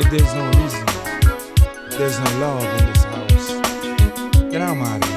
If there's no reason, if there's no love in this house, then I'm out of